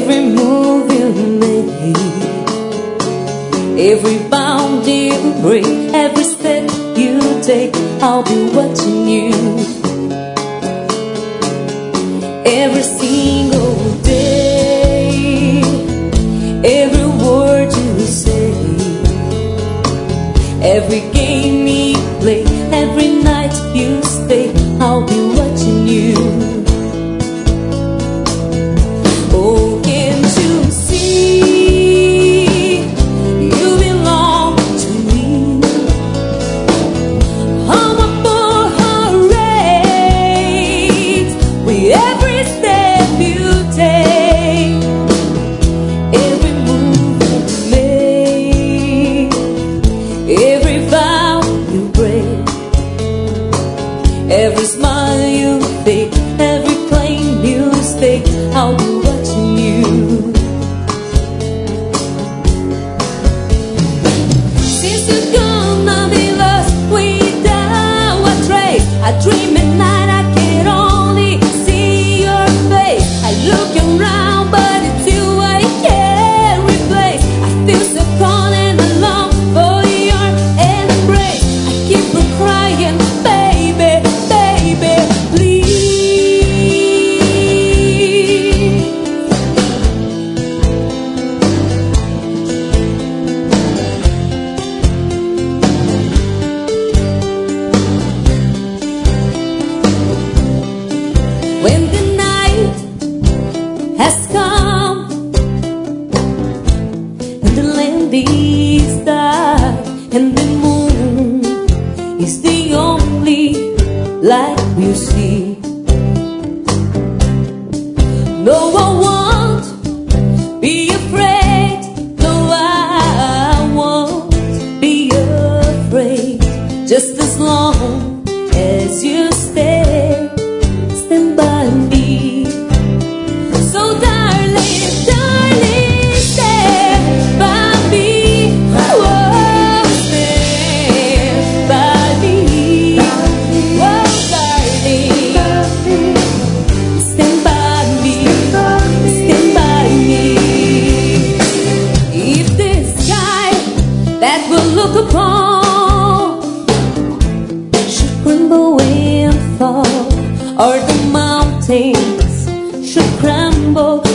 every move you make, every bound you break, every step you take, I'll be watching you. Every single day, every word you say, every game you play, every night you stay, I'll be watching you. Oh, can't you see you belong to me? I'm a full heart race with every step you take, every move you make, every vow you break, every smile you fake, every claim you stake, I'll be watching you. Since you're gonna be lost without a trace, I dream at night, I can only see your face. I look around, but it's you I can't replace. I feel so cold and alone for your embrace. I keep on crying, baby, baby, please. When the night has come and the land is dark and the moon is the only light we see, no, I won't be afraid. No, I won't be afraid. Just as long as you stand by me. So darling, darling, stand by me. Oh, stand by me. Oh, darling, stand by me. Stand by me. If the sky that we'll look upon should crumble and fall, or the mountains should crumble